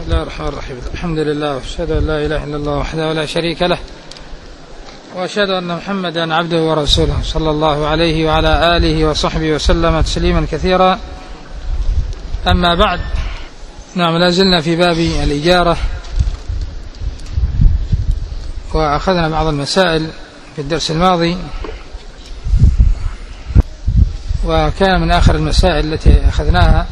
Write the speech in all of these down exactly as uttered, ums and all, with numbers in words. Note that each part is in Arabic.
بسم الله الرحمن الرحيم. الحمد لله واشهد ان لا اله الا الله وحده لا شريك له واشهد ان محمدا عبده ورسوله صلى الله عليه وعلى اله وصحبه وسلم تسليما كثيرا. اما بعد، نعم، لا زلنا في باب الاجاره، واخذنا بعض المسائل في الدرس الماضي، وكان من آخر المسائل التي أخذناها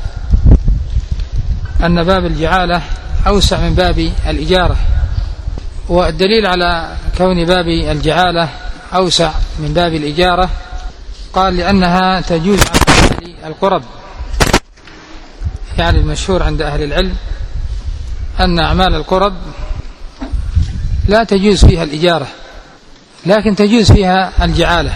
أن باب الجعالة أوسع من باب الإجارة. والدليل على كون باب الجعالة أوسع من باب الإجارة قال لأنها تجوز على أهل القرب. يعني المشهور عند أهل العلم أن أعمال القرب لا تجوز فيها الإجارة، لكن تجوز فيها الجعالة.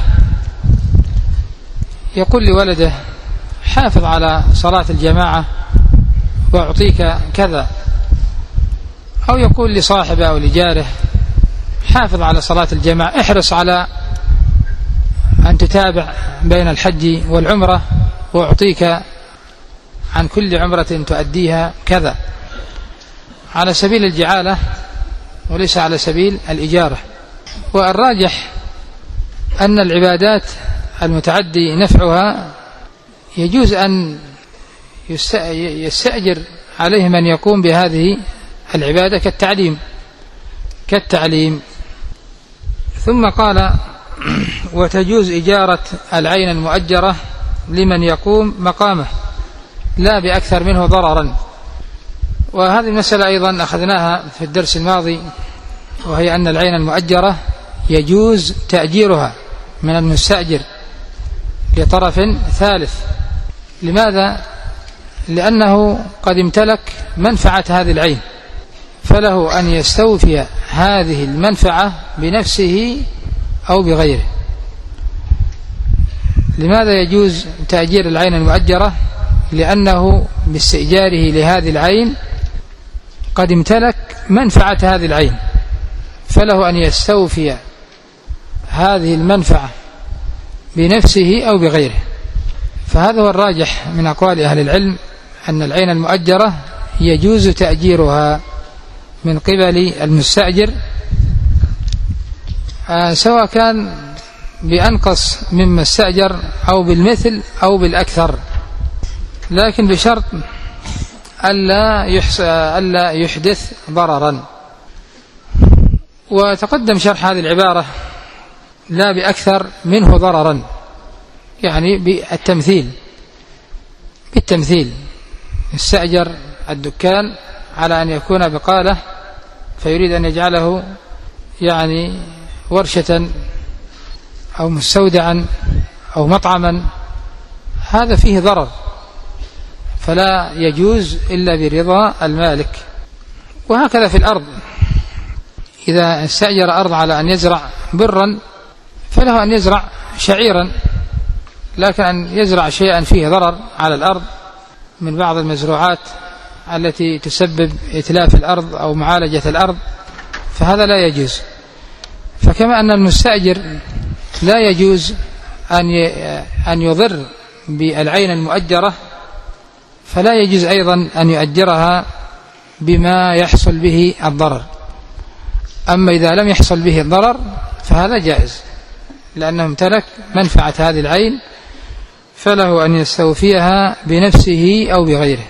يقول لولده: حافظ على صلاة الجماعة وأعطيك كذا، أو يقول لصاحبه أو لجاره: حافظ على صلاة الجماعة، احرص على أن تتابع بين الحج والعمرة وأعطيك عن كل عمرة تؤديها كذا، على سبيل الجعالة وليس على سبيل الإجارة. والراجح أن العبادات المتعدي نفعها يجوز أن يستأجر عليه من يقوم بهذه العبادة كالتعليم كالتعليم ثم قال: وتجوز إجارة العين المؤجرة لمن يقوم مقامه لا بأكثر منه ضررا. وهذه المسألة أيضا أخذناها في الدرس الماضي، وهي أن العين المؤجرة يجوز تأجيرها من المستأجر لطرف ثالث. لماذا؟ لأنه قد امتلك منفعة هذه العين، فله أن يستوفي هذه المنفعة بنفسه أو بغيره. لماذا يجوز تأجير العين المؤجرة؟ لأنه باستئجاره لهذه العين قد امتلك منفعة هذه العين، فله أن يستوفي هذه المنفعة بنفسه أو بغيره. فهذا هو الراجح من أقوال أهل العلم، أن العين المؤجرة يجوز تأجيرها من قبل المستأجر، آه سواء كان بأنقص مما استأجر أو بالمثل أو بالأكثر، لكن بشرط ألا, ألا يحدث ضررا. وتقدم شرح هذه العبارة: لا بأكثر منه ضررا، يعني بالتمثيل بالتمثيل استأجر الدكان على أن يكون بقالة، فيريد أن يجعله يعني ورشة أو مستودعا أو مطعما، هذا فيه ضرر، فلا يجوز إلا برضا المالك. وهكذا في الأرض، إذا استأجر أرض على أن يزرع برا فله أن يزرع شعيرا، لكن أن يزرع شيئا فيه ضرر على الأرض من بعض المزروعات التي تسبب إتلاف الأرض أو معالجة الأرض، فهذا لا يجوز. فكما أن المستأجر لا يجوز أن يضر بالعين المؤجرة، فلا يجوز أيضا أن يؤجرها بما يحصل به الضرر. أما إذا لم يحصل به الضرر فهذا جائز، لأنه امتلك منفعة هذه العين، فله أن يستوفيها بنفسه أو بغيره.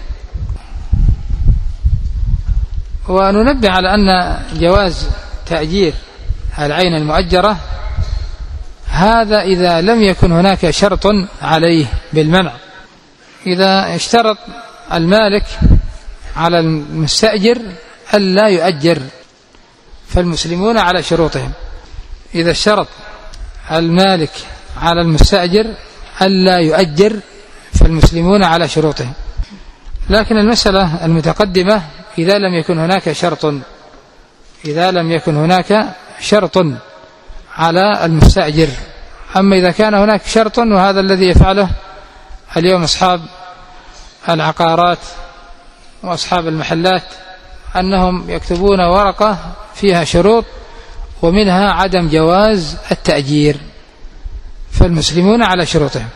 وننبه على أن جواز تأجير العين المؤجرة هذا إذا لم يكن هناك شرط عليه بالمنع. إذا اشترط المالك على المستأجر ألا يؤجر فالمسلمون على شروطهم. إذا اشترط المالك على المستأجر ألا يؤجر فالمسلمون على شروطهم. لكن المسألة المتقدمة إذا لم يكن هناك شرط إذا لم يكن هناك شرط على المستأجر. أما إذا كان هناك شرط، وهذا الذي يفعله اليوم أصحاب العقارات وأصحاب المحلات، أنهم يكتبون ورقة فيها شروط ومنها عدم جواز التأجير، فالمسلمون على شروطهم.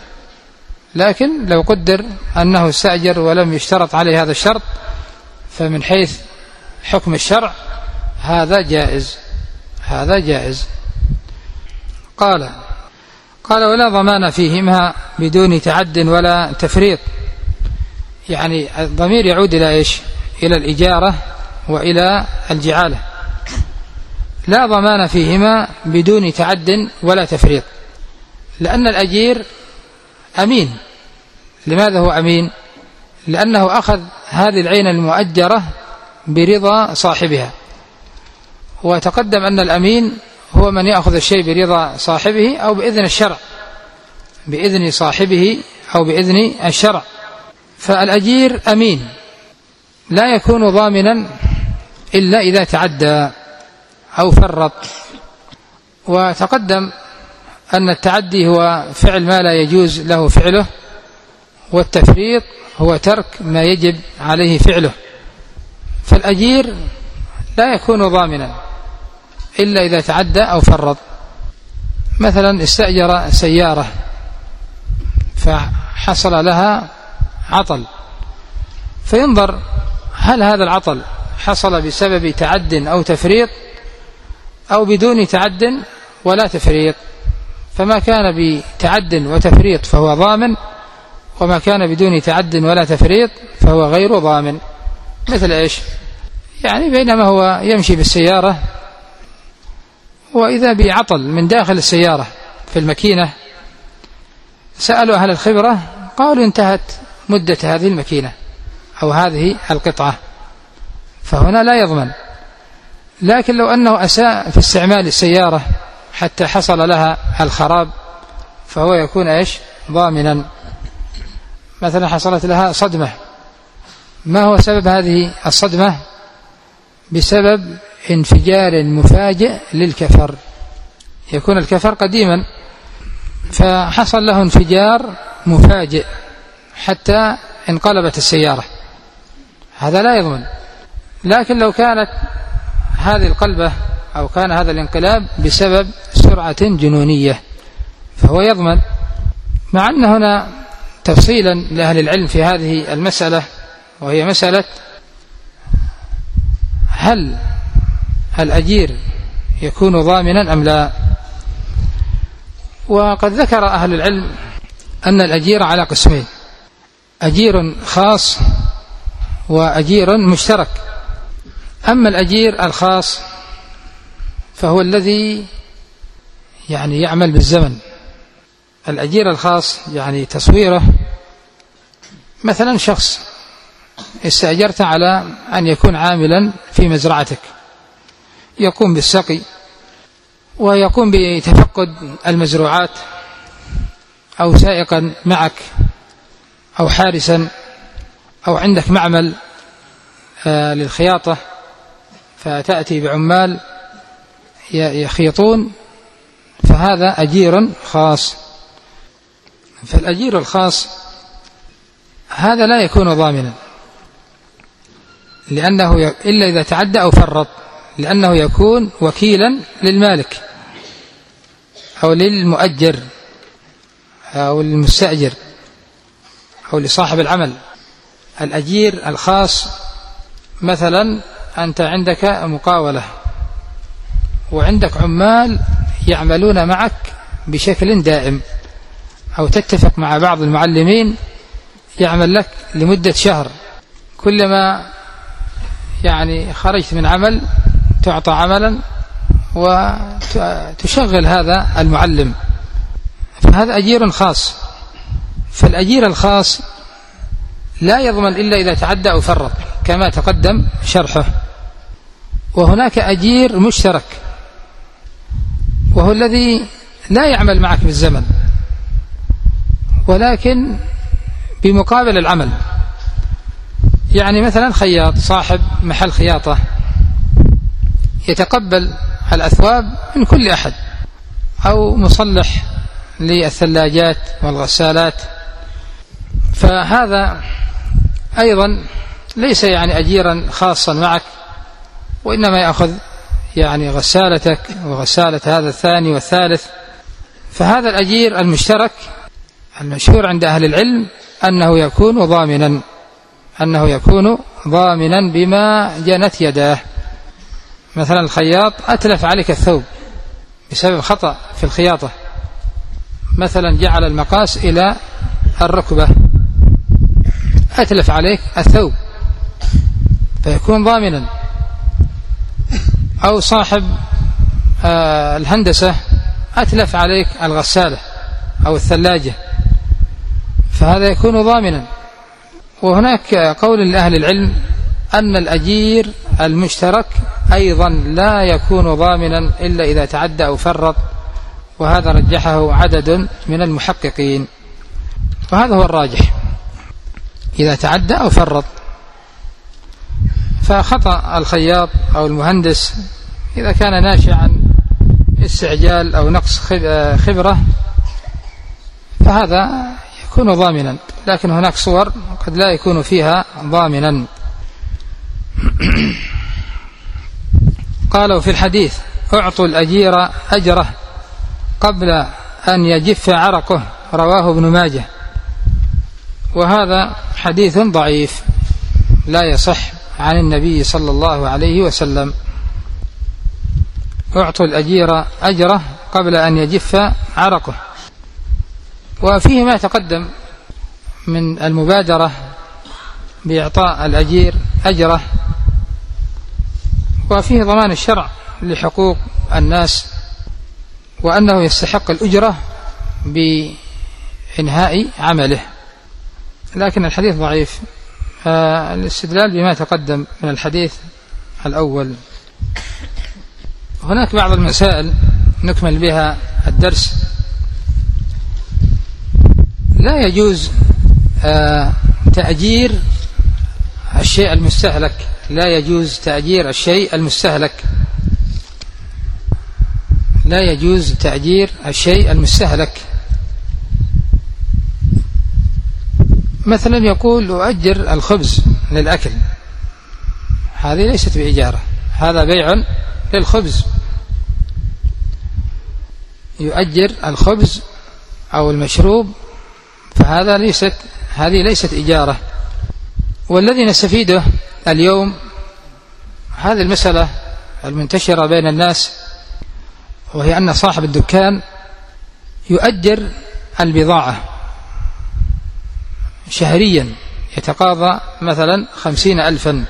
لكن لو قدر أنه استأجر ولم يشترط عليه هذا الشرط، فمن حيث حكم الشرع هذا جائز، هذا جائز. قال قال ولا ضمان فيهما بدون تعد ولا تفريط. يعني الضمير يعود إلى إيش؟ إلى الإجارة وإلى الجعالة. لا ضمان فيهما بدون تعد ولا تفريط، لأن الأجير أمين. لماذا هو أمين؟ لأنه أخذ هذه العين المؤجرة برضا صاحبها، وتقدم أن الأمين هو من يأخذ الشيء برضا صاحبه أو بإذن الشرع، بإذن صاحبه أو بإذن الشرع. فالأجير أمين لا يكون ضامنا إلا إذا تعدى أو فرط. وتقدم أن التعدي هو فعل ما لا يجوز له فعله، والتفريط هو ترك ما يجب عليه فعله. فالأجير لا يكون ضامنا إلا إذا تعدى أو فرط. مثلا استأجر سيارة فحصل لها عطل، فينظر هل هذا العطل حصل بسبب تعد أو تفريط أو بدون تعد ولا تفريط. فما كان بتعد وتفريط فهو ضامن، وما كان بدون تعد ولا تفريط فهو غير ضامن. مثل إيش؟ يعني بينما هو يمشي بالسيارة وإذا بعطل من داخل السيارة في الماكينة، سألوا أهل الخبرة قالوا انتهت مدة هذه الماكينة أو هذه القطعة، فهنا لا يضمن. لكن لو أنه أساء في استعمال السيارة حتى حصل لها الخراب فهو يكون إيش؟ ضامنا. مثلا حصلت لها صدمة، ما هو سبب هذه الصدمة؟ بسبب انفجار مفاجئ للكفر. يكون الكفر قديما فحصل له انفجار مفاجئ حتى انقلبت السيارة، هذا لا يضمن. لكن لو كانت هذه القلبة أو كان هذا الانقلاب بسبب سرعة جنونية فهو يضمن. مع أن هنا تفصيلا لأهل العلم في هذه المسألة، وهي مسألة هل الأجير يكون ضامنا أم لا. وقد ذكر أهل العلم أن الأجير على قسمين: أجير خاص وأجير مشترك. أما الأجير الخاص فهو الذي يعني يعمل بالزمن. الأجير الخاص يعني تصويره، مثلا شخص استأجرت على أن يكون عاملا في مزرعتك، يقوم بالسقي ويقوم بتفقد المزروعات، أو سائقا معك، أو حارسا، أو عندك معمل آه للخياطة فتأتي بعمال يخيطون، فهذا أجير خاص. فالأجير الخاص هذا لا يكون ضامنا، لأنه إلا إذا تعدى أو فرط، لأنه يكون وكيلا للمالك أو للمؤجر أو للمستأجر أو لصاحب العمل. الأجير الخاص مثلا أنت عندك مقاولة وعندك عمال يعملون معك بشكل دائم، أو تتفق مع بعض المعلمين يعمل لك لمدة شهر، كلما يعني خرجت من عمل تعطى عملا وتشغل هذا المعلم، فهذا أجير خاص. فالأجير الخاص لا يضمن إلا إذا تعدى أو فرط كما تقدم شرحه. وهناك أجير مشترك، وهو الذي لا يعمل معك بالزمن ولكن بمقابل العمل. يعني مثلا خياط صاحب محل خياطة يتقبل الأثواب من كل أحد، أو مصلح للثلاجات والغسالات، فهذا أيضا ليس يعني أجيرا خاصا معك، وإنما يأخذ يعني غسالتك وغسالة هذا الثاني والثالث. فهذا الأجير المشترك المشهور عند أهل العلم أنه يكون ضامنا، أنه يكون ضامنا بما جنت يداه. مثلا الخياط أتلف عليك الثوب بسبب خطأ في الخياطة، مثلا جعل المقاس إلى الركبة، أتلف عليك الثوب فيكون ضامنا. أو صاحب آه الهندسة أتلف عليك الغسالة أو الثلاجة، فهذا يكون ضامنا. وهناك قول لأهل العلم أن الأجير المشترك أيضا لا يكون ضامنا إلا إذا تعدى أو فرط، وهذا رجحه عدد من المحققين، وهذا هو الراجح إذا تعدى أو فرط. فخطأ الخياط أو المهندس إذا كان ناشئ عن استعجال أو نقص خبرة فهذا يكون ضامنا، لكن هناك صور قد لا يكون فيها ضامنا. قالوا في الحديث: اعطوا الأجير أجره قبل أن يجف عرقه، رواه ابن ماجه، وهذا حديث ضعيف لا يصح عن النبي صلى الله عليه وسلم. اعطوا الأجير أجره قبل أن يجف عرقه. وفيه ما تقدم من المبادرة بإعطاء الأجير أجره، وفيه ضمان الشرع لحقوق الناس، وأنه يستحق الأجرة بإنهاء عمله، لكن الحديث ضعيف. الاستدلال بما تقدم من الحديث الأول. هناك بعض المسائل نكمل بها الدرس. لا يجوز تأجير الشيء المستهلك، لا يجوز تأجير الشيء المستهلك، لا يجوز تأجير الشيء المستهلك. مثلا يقول أؤجر الخبز للأكل، هذه ليست بإجارة، هذا بيع للخبز. يؤجر الخبز أو المشروب، فهذا ليست هذه ليست إجارة. والذي نستفيده اليوم هذه المسألة المنتشرة بين الناس، وهي أن صاحب الدكان يؤجر البضاعة شهريا، يتقاضى مثلا خمسين ألفا،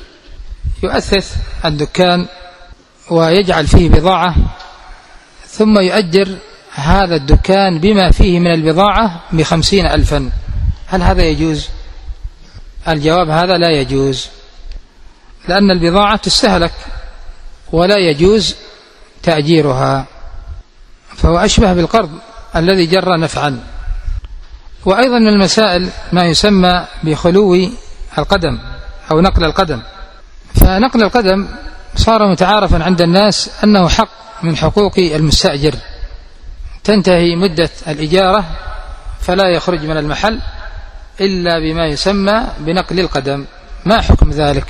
يؤثث الدكان ويجعل فيه بضاعة، ثم يؤجر هذا الدكان بما فيه من البضاعة بخمسين ألفا. هل هذا يجوز؟ الجواب: هذا لا يجوز، لأن البضاعة تستهلك ولا يجوز تأجيرها، فهو أشبه بالقرض الذي جر نفعا. وأيضا من المسائل ما يسمى بخلو القدم أو نقل القدم. فنقل القدم صار متعارفا عند الناس أنه حق من حقوق المستأجر، تنتهي مدة الإجارة فلا يخرج من المحل إلا بما يسمى بنقل القدم. ما حكم ذلك؟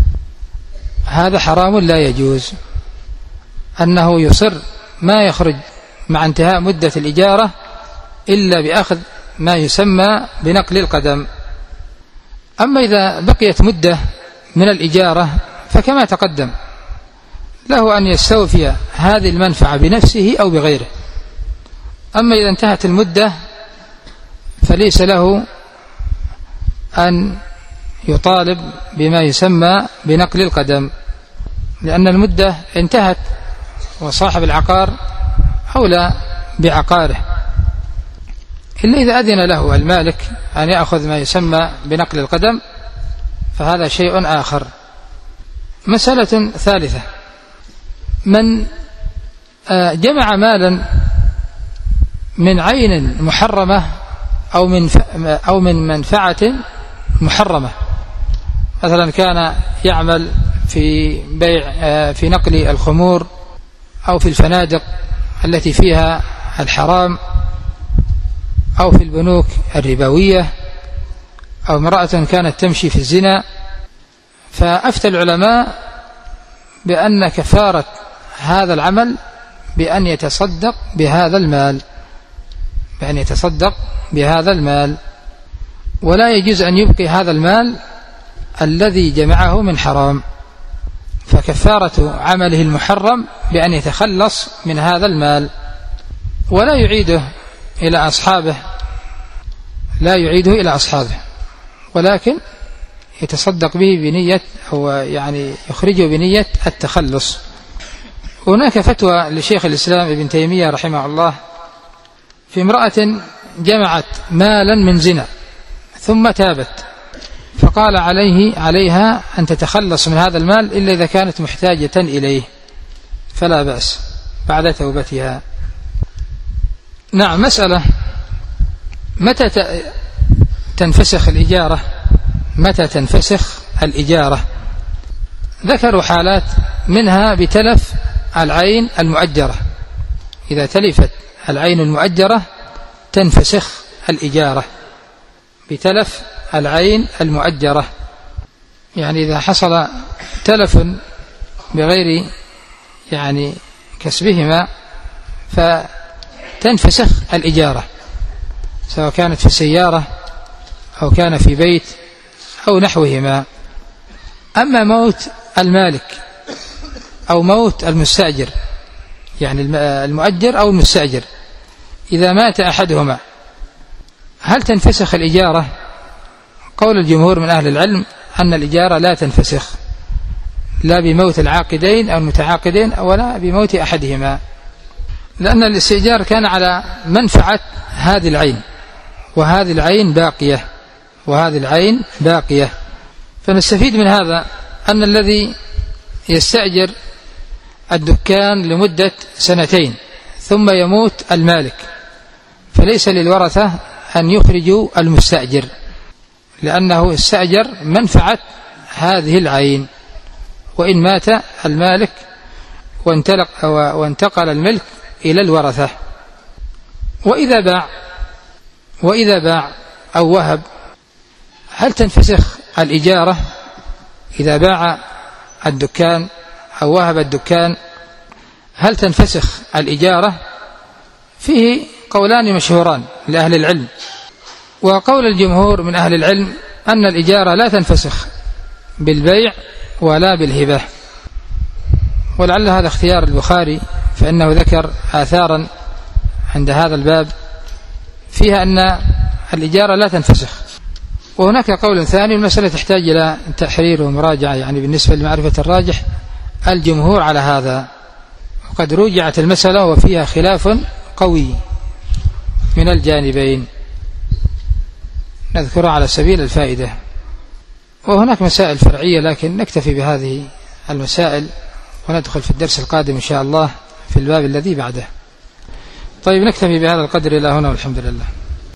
هذا حرام لا يجوز، أنه يصر ما يخرج مع انتهاء مدة الإجارة إلا بأخذ ما يسمى بنقل القدم. أما إذا بقيت مدة من الإجارة فكما تقدم له أن يستوفي هذه المنفعة بنفسه أو بغيره. أما إذا انتهت المدة فليس له أن يطالب بما يسمى بنقل القدم، لأن المدة انتهت وصاحب العقار أولى بعقاره، إلا إذا أذن له المالك أن يأخذ ما يسمى بنقل القدم، فهذا شيء آخر. مسألة ثالثة: من جمع مالا من عين محرمة أو من أو من منفعة محرمة، مثلا كان يعمل في بيع في نقل الخمور أو في الفنادق التي فيها الحرام أو في البنوك الربوية، أو امرأة كانت تمشي في الزنا، فأفتى العلماء بأن كفارة هذا العمل بأن يتصدق بهذا المال، بأن يتصدق بهذا المال، ولا يجوز أن يبقي هذا المال الذي جمعه من حرام، فكفارة عمله المحرم بأن يتخلص من هذا المال ولا يعيده إلى أصحابه لا يعيده إلى أصحابه ولكن يتصدق به بنية أو يعني يخرجه بنية التخلص. هناك فتوى لشيخ الإسلام ابن تيمية رحمه الله في امرأة جمعت مالا من زنا ثم تابت، فقال عليه عليها أن تتخلص من هذا المال إلا إذا كانت محتاجة إليه، فلا بأس بعد توبتها. نعم. مسألة متى تنفسخ الإجارة؟ متى تنفسخ الإجارة؟ ذكروا حالات منها بتلف العين المؤجرة، إذا تلفت العين المؤجرة تنفسخ الإجارة بتلف العين المؤجرة، يعني إذا حصل تلف بغير يعني كسبهما فتنفسخ الإجارة، سواء كانت في سيارة أو كان في بيت أو نحوهما. أما موت المالك أو موت المستأجر، يعني المؤجر أو المستأجر، إذا مات أحدهما هل تنفسخ الإجارة؟ قول الجمهور من أهل العلم أن الإجارة لا تنفسخ، لا بموت العاقدين أو المتعاقدين ولا بموت أحدهما، لأن الاستئجار كان على منفعة هذه العين، وهذه العين باقية وهذه العين باقية. فنستفيد من هذا أن الذي يستأجر الدكان لمدة سنتين ثم يموت المالك فليس للورثة أن يخرجوا المستأجر، لأنه استأجر منفعة هذه العين، وإن مات المالك وانتقل الملك إلى الورثة. وإذا باع وإذا باع أو وهب هل تنفسخ الإجارة؟ إذا باع الدكان أو وهب الدكان هل تنفسخ الإجارة؟ فيه قولان مشهوران لأهل العلم، وقول الجمهور من أهل العلم أن الإجارة لا تنفسخ بالبيع ولا بالهبة، ولعل هذا اختيار البخاري، فإنه ذكر آثارا عند هذا الباب فيها أن الإجارة لا تنفسخ. وهناك قول ثاني، المسألة تحتاج إلى تحرير ومراجعة، يعني بالنسبة لمعرفة الراجح الجمهور على هذا، وقد رجعت المسألة وفيها خلاف قوي من الجانبين نذكرها على سبيل الفائدة. وهناك مسائل فرعية لكن نكتفي بهذه المسائل وندخل في الدرس القادم إن شاء الله في الباب الذي بعده. طيب نكتفي بهذا القدر إلى هنا والحمد لله.